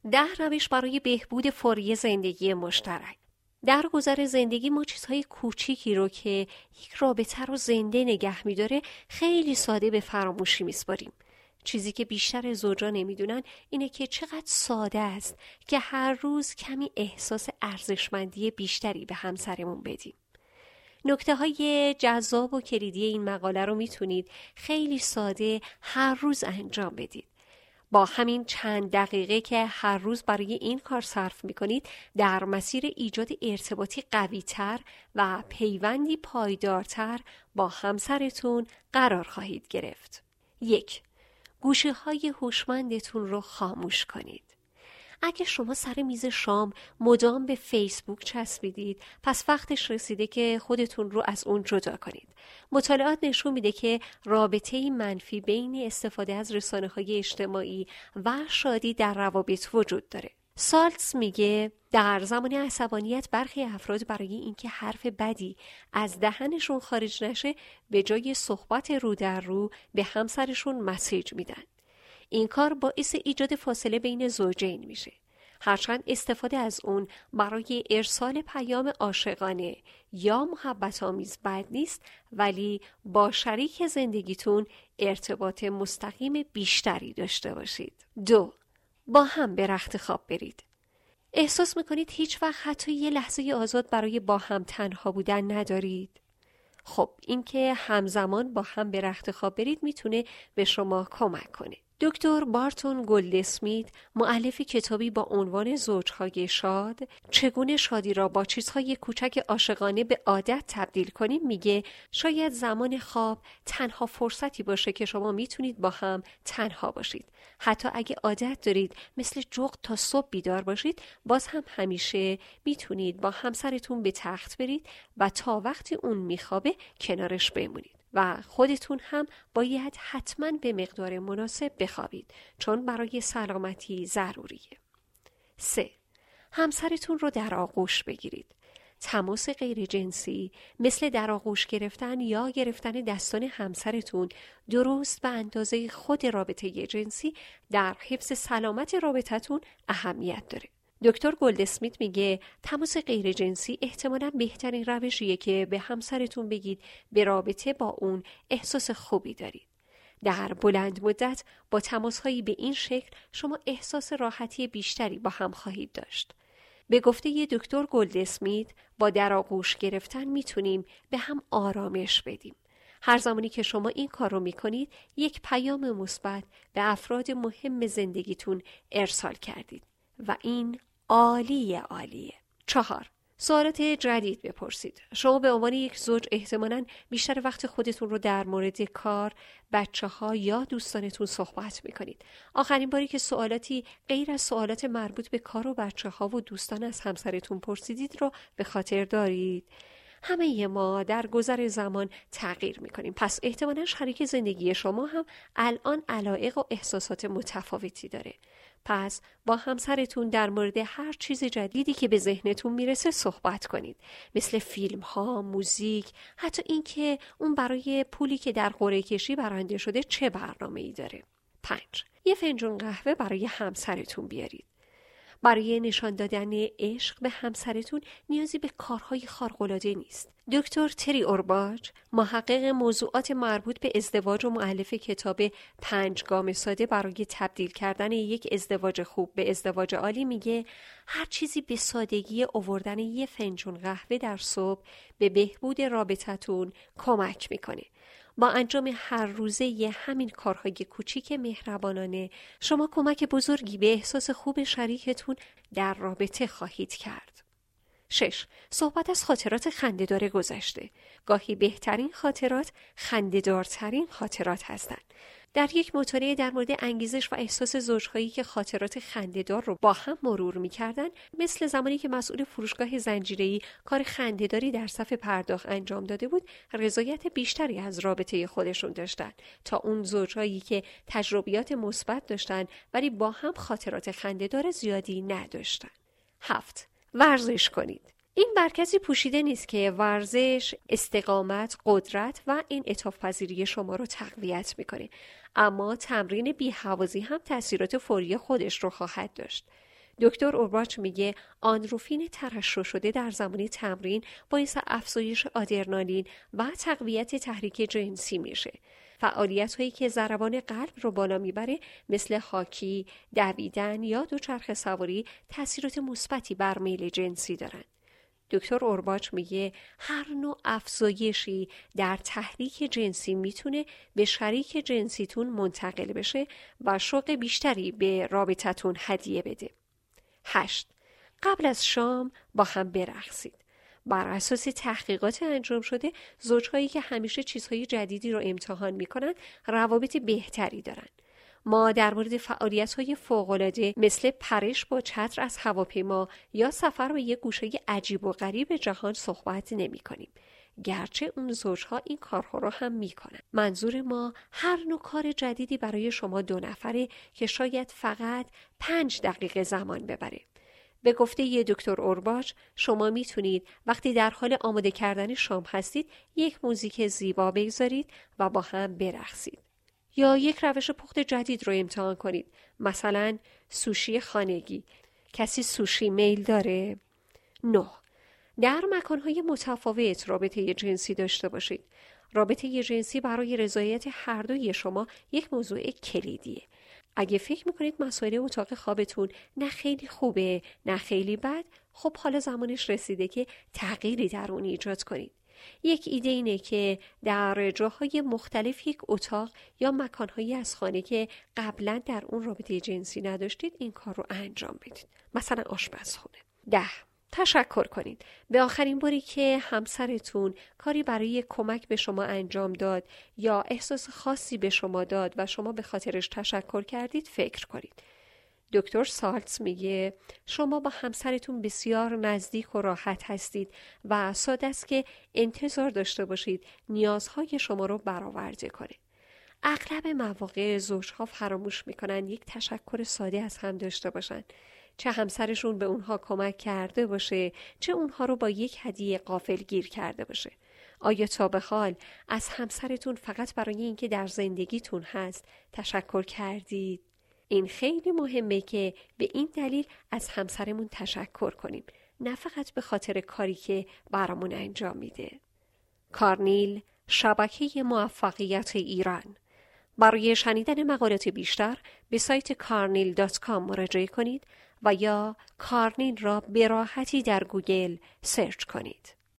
10 روش برای بهبود فوری زندگی مشترک. در گذر زندگی ما چیزهای کوچیکی رو که یک رابطه رو زنده نگه می‌داره خیلی ساده به فراموشی می‌سپاریم. چیزی که بیشتر زوجا نمیدونن اینه که چقدر ساده است که هر روز کمی احساس ارزشمندی بیشتری به همسرمون بدیم. نکته‌های جذاب و کلیدی این مقاله رو میتونید خیلی ساده هر روز انجام بدید. با همین چند دقیقه که هر روز برای این کار صرف میکنید در مسیر ایجاد ارتباطی قوی‌تر و پیوندی پایدارتر با همسرتون قرار خواهید گرفت. 1. گوشی‌های هوشمندتون رو خاموش کنید. اگه شما سر میز شام مدام به فیسبوک چسبیدید، پس وقتش رسیده که خودتون رو از اون جدا کنید. مطالعات نشون میده که رابطه منفی بین استفاده از رسانه‌های اجتماعی و شادی در روابط وجود داره. سالتز میگه در زمان عصبانیت برخی افراد برای اینکه حرف بدی از دهنشون خارج نشه به جای صحبت رو در رو به همسرشون مسیج میدن. این کار باعث ایجاد فاصله بین زوجین میشه. هرچند استفاده از اون برای ارسال پیام عاشقانه یا محبت آمیز بد نیست، ولی با شریک زندگیتون ارتباط مستقیم بیشتری داشته باشید. 2. با هم به رخت خواب برید. احساس میکنید هیچ وقت حتی یه لحظه آزاد برای با هم تنها بودن ندارید؟ خب این که همزمان با هم به رخت خواب برید میتونه به شما کمک کنه. دکتر بارتون گلدسمیت، مؤلف کتابی با عنوان زوجهای شاد، چگونه شادی را با چیزهای کوچک عاشقانه به عادت تبدیل کنیم، میگه شاید زمان خواب تنها فرصتی باشه که شما میتونید با هم تنها باشید. حتی اگه عادت دارید مثل جغد تا صبح بیدار باشید، باز هم همیشه میتونید با همسرتون به تخت برید و تا وقتی اون میخوابه کنارش بمونید. و خودتون هم باید حتما به مقدار مناسب بخوابید، چون برای سلامتی ضروریه. 3. همسرتون رو در آغوش بگیرید. تماس غیر جنسی مثل در آغوش گرفتن یا گرفتن دستان همسرتون درست به اندازه خود رابطه جنسی در حفظ سلامت رابطتون اهمیت داره. دکتر گلدسمیت میگه تماس غیر جنسی احتمالاً بهترین روشیه که به همسرتون بگید به رابطه با اون احساس خوبی دارید. در بلند مدت با تماس‌هایی به این شکل شما احساس راحتی بیشتری با هم خواهید داشت. به گفته دکتر گلدسمیت با در آغوش گرفتن میتونیم به هم آرامش بدیم. هر زمانی که شما این کار رو میکنید یک پیام مثبت به افراد مهم زندگیتون ارسال کردید و این عالیه. 4. سوالات جدید بپرسید. شما به عنوان یک زوج احتمالاً بیشتر وقت خودتون رو در مورد کار، بچه‌ها یا دوستانتون صحبت میکنید. آخرین باری که سوالاتی غیر از سوالات مربوط به کار و بچه‌ها و دوستان از همسرتون پرسیدید رو به خاطر دارید؟ همه ما در گذر زمان تغییر میکنیم، پس احتمالاً شریک زندگی شما هم الان علایق و احساسات متفاوتی داره. پس با همسرتون در مورد هر چیز جدیدی که به ذهنتون میرسه صحبت کنید، مثل فیلم ها، موزیک، حتی این که اون برای پولی که در قرعه کشی برنده شده چه برنامه‌ای داره. 5. یه فنجون قهوه برای همسرتون بیارید. برای نشان دادن عشق به همسرتون نیازی به کارهای خارق‌العاده نیست. دکتر تری اورباچ، محقق موضوعات مربوط به ازدواج و مؤلف کتاب 5 گام ساده برای تبدیل کردن یک ازدواج خوب به ازدواج عالی، میگه هر چیزی به سادگی آوردن یه فنجون قهوه در صبح به بهبود رابطتون کمک میکنه. با انجام هر روزه ی همین کارهای کوچیک مهربانانه شما کمک بزرگی به احساس خوب شریکتون در رابطه خواهید کرد. 6. صحبت از خاطرات خنده‌دار گذشته. گاهی بهترین خاطرات خنده‌دارترین خاطرات هستند. در یک مطالعه در مورد انگیزش و احساس زوجهایی که خاطرات خنده‌دار رو با هم مرور می‌کردن، مثل زمانی که مسئول فروشگاه زنجیره‌ای کار خنده‌داری در صف پرداخت انجام داده بود، رضایت بیشتری از رابطه خودشون داشتن تا اون زوجهایی که تجربیات مثبت داشتن ولی با هم خاطرات خنده‌دار زیادی نداشتن. 7. ورزش کنید. این مرکزی پوشیده نیست که ورزش، استقامت، قدرت و انعطاف پذیری شما رو تقویت میکنه، اما تمرین بی‌هوازی هم تأثیرات فوری خودش رو خواهد داشت. دکتر اورباچ میگه آندروفین ترشح شده در زمان تمرین باعث افزایش آدرنالین و تقویت تحریک جنسی میشه. فعالیت هایی که ضربان قلب رو بالا میبره مثل هاکی، دویدن یا دوچرخه سواری تاثیرات مثبتی بر میل جنسی دارن. دکتر اورباچ میگه هر نوع افزایشی در تحریک جنسی میتونه به شریک جنسیتون منتقل بشه و شوق بیشتری به رابطتون هدیه بده. 8. قبل از شام با هم برقصید. بر اساس تحقیقات انجام شده زوجهایی که همیشه چیزهای جدیدی رو امتحان میکنن روابط بهتری دارن. ما در مورد فعالیت‌های فوق‌العاده مثل پرش با چتر از هواپیما یا سفر به یک گوشه عجیب و غریب جهان صحبت نمی‌کنیم. گرچه اون زوجها این کارها رو هم میکنن. منظور ما هر نوع کار جدیدی برای شما دو نفره که شاید فقط 5 دقیقه زمان ببره. به گفته یه دکتر اورباچ شما میتونید وقتی در حال آماده کردن شام هستید یک موزیک زیبا بگذارید و با هم برقصید. یا یک روش پخت جدید رو امتحان کنید. مثلا سوشی خانگی. کسی سوشی میل داره؟ 9. در مکانهای متفاوت رابطه جنسی داشته باشید. رابطه جنسی برای رضایت هر دوی شما یک موضوع کلیدیه. اگه فکر میکنید مسائل اتاق خوابتون نه خیلی خوبه نه خیلی بد، خب حالا زمانش رسیده که تغییری در اون ایجاد کنید. یک ایده اینه که در جاهای مختلف یک اتاق یا مکانهایی از خانه که قبلا در اون رابطه جنسی نداشتید این کار رو انجام بدید. مثلا آشپزخونه. 10. تشکر کنید. به آخرین باری که همسرتون کاری برای کمک به شما انجام داد یا احساس خاصی به شما داد و شما به خاطرش تشکر کردید فکر کنید. دکتر سالتز میگه شما با همسرتون بسیار نزدیک و راحت هستید و ساده است که انتظار داشته باشید نیازهای شما رو برآورده کنه. اغلب مواقع زوجها فراموش میکنن یک تشکر ساده از هم داشته باشن. چه همسرشون به اونها کمک کرده باشه، چه اونها رو با یک هدیه غافلگیر کرده باشه. آیا تا به حال از همسرتون فقط برای اینکه در زندگیتون هست تشکر کردید؟ این خیلی مهمه که به این دلیل از همسرمون تشکر کنیم، نه فقط به خاطر کاری که برامون انجام میده. کارنیل، شبکه موفقیت ایران. برای شنیدن مقالات بیشتر به سایت karnil.com مراجعه کنید و یا کارنیل را به راحتی در گوگل سرچ کنید.